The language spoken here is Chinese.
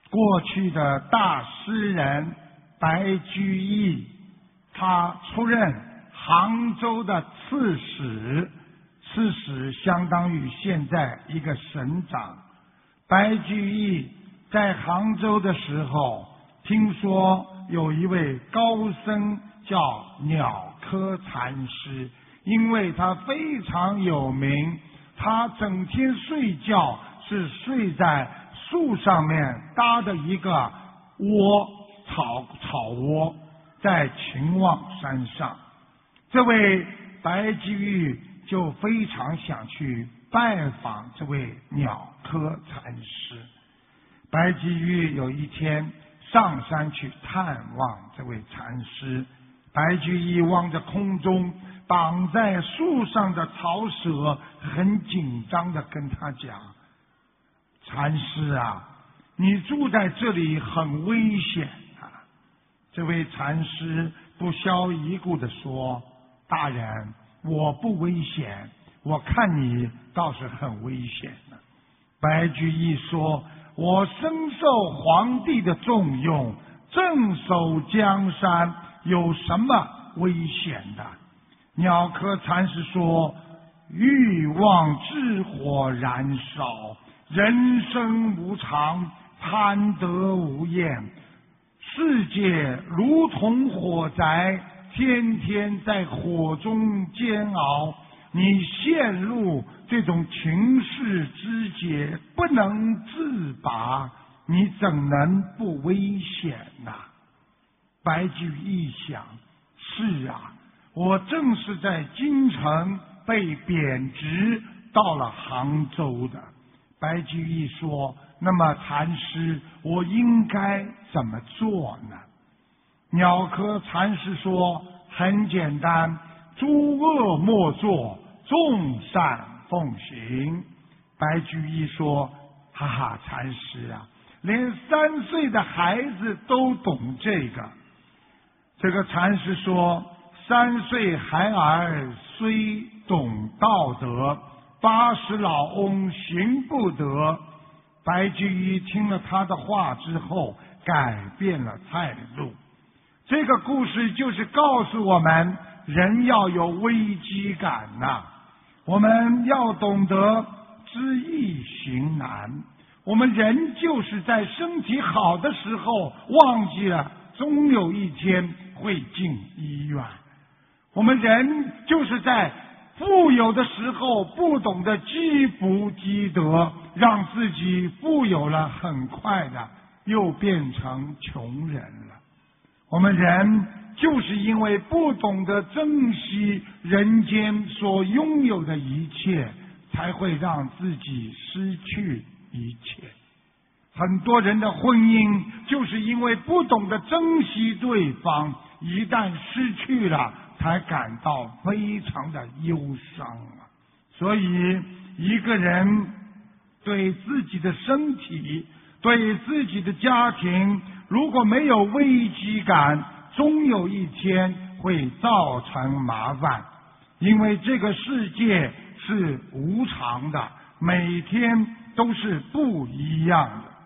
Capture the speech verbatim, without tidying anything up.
过去的大诗人白居易，他出任杭州的刺史，刺史相当于现在一个省长。白居易在杭州的时候，听说有一位高僧叫鸟窠禅师，因为他非常有名，他整天睡觉是睡在树上面搭的一个窝，草草窝，在秦望山上。这位白居易就非常想去拜访这位鸟窠禅师。白居易有一天上山去探望这位禅师，白居易望着空中绑在树上的草蛇，很紧张地跟他讲：禅师啊，你住在这里很危险啊！这位禅师不屑一顾地说：大人，我不危险，我看你倒是很危险呢。白居易说：我深受皇帝的重用，镇守江山，有什么危险的？鸟窠禅师说：欲望之火燃烧，人生无常，贪得无厌，世界如同火宅，天天在火中煎熬，你陷入这种情世之结，不能自拔，你怎能不危险呢？白居易想：是啊，我正是在京城被贬职到了杭州的。白居易说：那么禅师，我应该怎么做呢？鸟窠禅师说：很简单，诸恶莫作，众善奉行。白居易说：哈哈，禅师啊，连三岁的孩子都懂这个。这个禅师说：三岁孩儿虽懂道德，八十老翁行不得。白居易听了他的话之后，改变了态度。这个故事就是告诉我们，人要有危机感呐、啊，我们要懂得知易行难。我们人就是在身体好的时候忘记了，终有一天会进医院。我们人就是在富有的时候不懂得积福积德，让自己富有了，很快的又变成穷人了。我们人就是因为不懂得珍惜人间所拥有的一切，才会让自己失去一切。很多人的婚姻就是因为不懂得珍惜对方，一旦失去了，才感到非常的忧伤啊！所以，一个人对自己的身体、对自己的家庭，如果没有危机感，终有一天会造成麻烦。因为这个世界是无常的，每天都是不一样的。